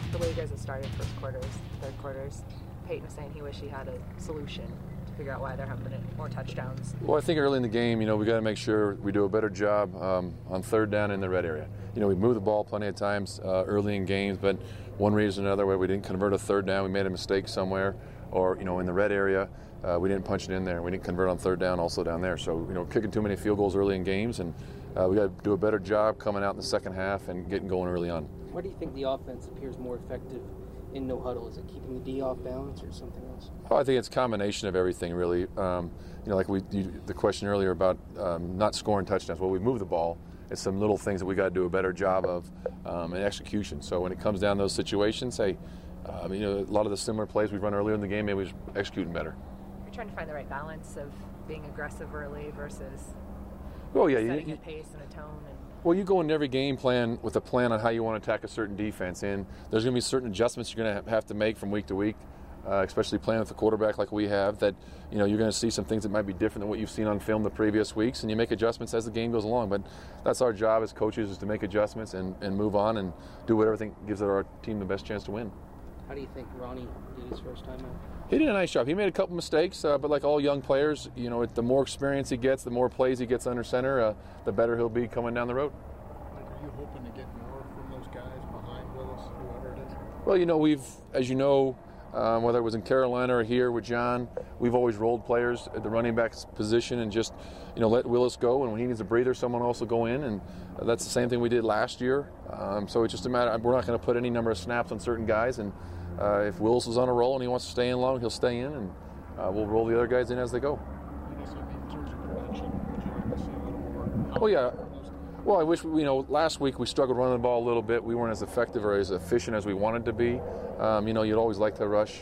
the way you guys have started first quarters, third quarters, Peyton was saying he wished he had a solution to figure out why they're having more touchdowns. Well, I think early in the game, we got to make sure we do a better job on third down in the red area. We moved the ball plenty of times early in games, but one reason or another, where we didn't convert a third down, we made a mistake somewhere, or in the red area, we didn't punch it in there. We didn't convert on third down also down there. So kicking too many field goals early in games, and we got to do a better job coming out in the second half and getting going early on. Why do you think the offense appears more effective in no huddle? Is it keeping the D off balance or something else? Oh, I think it's a combination of everything, really. Like the question earlier about not scoring touchdowns. Well, we move the ball. It's some little things that we got to do a better job of in execution. So when it comes down to those situations, a lot of the similar plays we've run earlier in the game, maybe we're executing better. You're trying to find the right balance of being aggressive early versus setting a pace and a tone. Well, you go into every game plan with a plan on how you want to attack a certain defense, and there's going to be certain adjustments you're going to have to make from week to week, especially playing with a quarterback like we have, that you're going to see some things that might be different than what you've seen on film the previous weeks, and you make adjustments as the game goes along. But that's our job as coaches, is to make adjustments and move on and do whatever gives our team the best chance to win. How do you think Ronnie did his first time out? He did a nice job. He made a couple mistakes, but like all young players, the more experience he gets, the more plays he gets under center, the better he'll be coming down the road. Are you hoping to get more from those guys behind Willis, whoever it is? Well, we've, as you know, whether it was in Carolina or here with John, we've always rolled players at the running back position and just, let Willis go. And when he needs a breather, someone else will go in. And that's the same thing we did last year. So it's just a matter, we're not going to put any number of snaps on certain guys. And if Willis is on a roll and he wants to stay in long, he'll stay in. And we'll roll the other guys in as they go. In terms of production, would you like to see a little more? Oh, yeah. Well, I wish, last week we struggled running the ball a little bit. We weren't as effective or as efficient as we wanted to be. You'd always like to rush,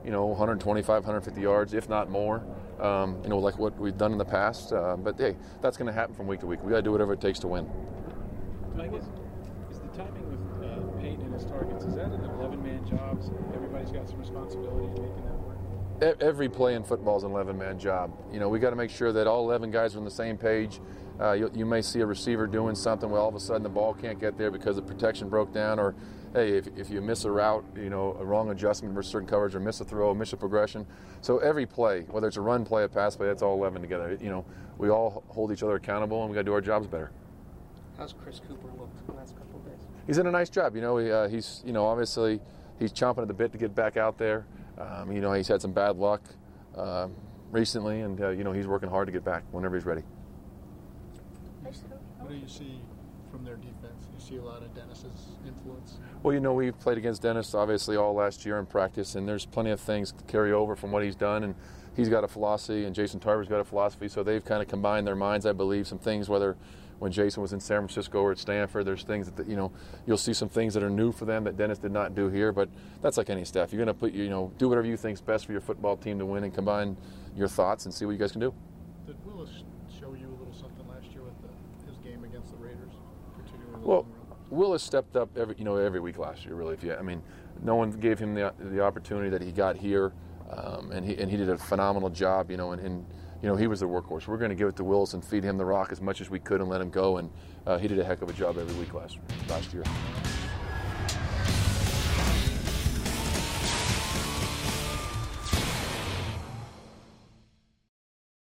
125, 150 yards, if not more, like what we've done in the past. But, hey, that's going to happen from week to week. We got to do whatever it takes to win. Mike, is the timing with Peyton and his targets, is that an 11-man job? So everybody's got some responsibility in making that work? Every play in football is an 11-man job. We got to make sure that all 11 guys are on the same page. You may see a receiver doing something where all of a sudden the ball can't get there because the protection broke down, or hey, if you miss a route, a wrong adjustment versus certain coverage, or miss a throw, miss a progression. So every play, whether it's a run play, a pass play, that's all 11 together. We all hold each other accountable, and we got to do our jobs better. How's Chris Cooper looked the last couple of days? He's done a nice job. He's obviously he's chomping at the bit to get back out there. He's had some bad luck recently, and he's working hard to get back whenever he's ready. What do you see from their defense? You see a lot of Dennis's influence? Well, we've played against Dennis obviously all last year in practice, and there's plenty of things to carry over from what he's done, and he's got a philosophy, and Jason Tarver's got a philosophy, so they've kind of combined their minds, I believe, some things, whether when Jason was in San Francisco or at Stanford, there's things that, you'll see some things that are new for them that Dennis did not do here, but that's like any staff. You're going to put, do whatever you think's best for your football team to win and combine your thoughts and see what you guys can do. Did Willis show you a little something last year with his game against the Raiders, particularly? Well, Willis stepped up every week last year, really. No one gave him the opportunity that he got here, and he did a phenomenal job, and he was the workhorse. We're going to give it to Willis and feed him the rock as much as we could and let him go, and he did a heck of a job every week last year.